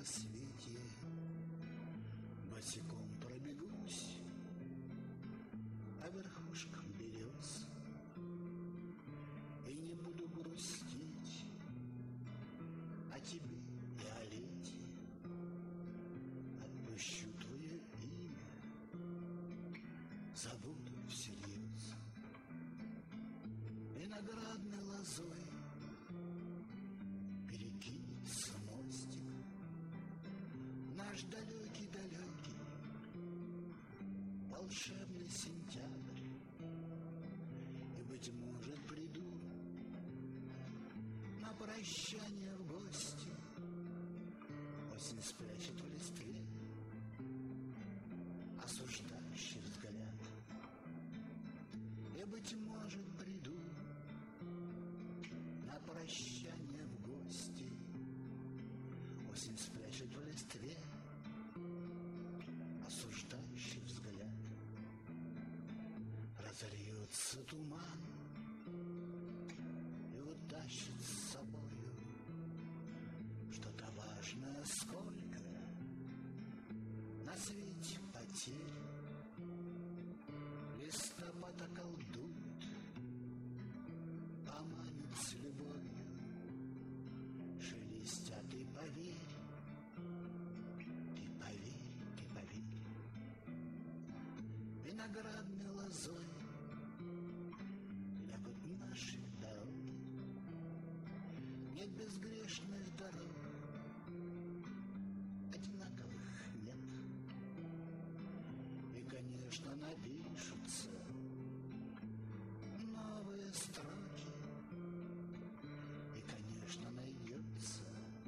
рассвете босиком пробегусь по верхушкам берез и не буду грустить о тебе и о лете. Отпущу твое имя, забуду всерьез. Виноградной лозой перекинется мостик наш далекий-далекий волшебный сентябрь. И, быть может, приду на прощание в гости. Осень спрячет в листве осуждающий взгляд. И, быть может, приду на прощание в гости. Осень спрячет в листве осуждающий взгляд. Разольется туман и утащит с собою что-то важное, сколько на свете потерь. Листопад околдует, поманит с любовью, шелестя, ты поверь, ты поверь, ты поверь. Виноградной лозой лягут наши дороги. Нет безгрешных дорог, одинаковых нет. И, конечно, напишутся новые строки. И, конечно, найдется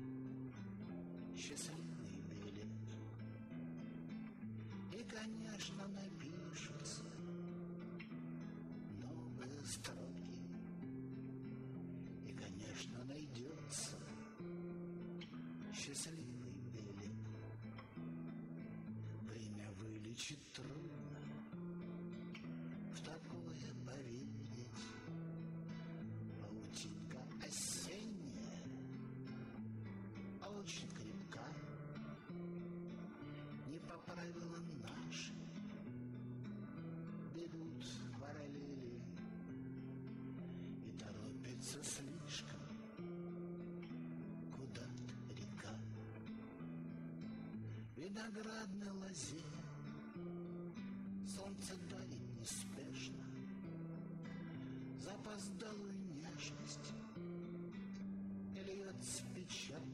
счастливый билет. И, конечно, напишутся новые строки. И, конечно, найдется счастливый билет. Время вылечит трудно, в такое поверить. Паутинка осенняя, очень крепка, не по правилам нашим бегут параллели и торопится слишком куда-то река. Виноградной лозе солнце дарит неспешно запоздалую нежность и льется печаль.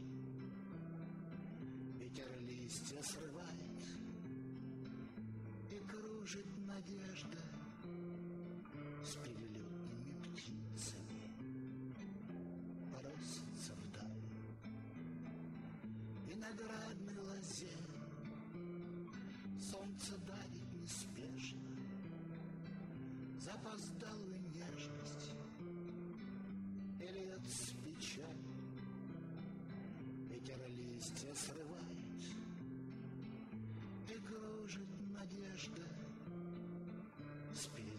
Ветер листья срывает и кружит надежда с перелетными птицами, просится вдаль. Виноградной лозе солнце дарит неспешно запоздалую нежность и льется печаль. Ветер листья срывает и кружит надежда с перелетными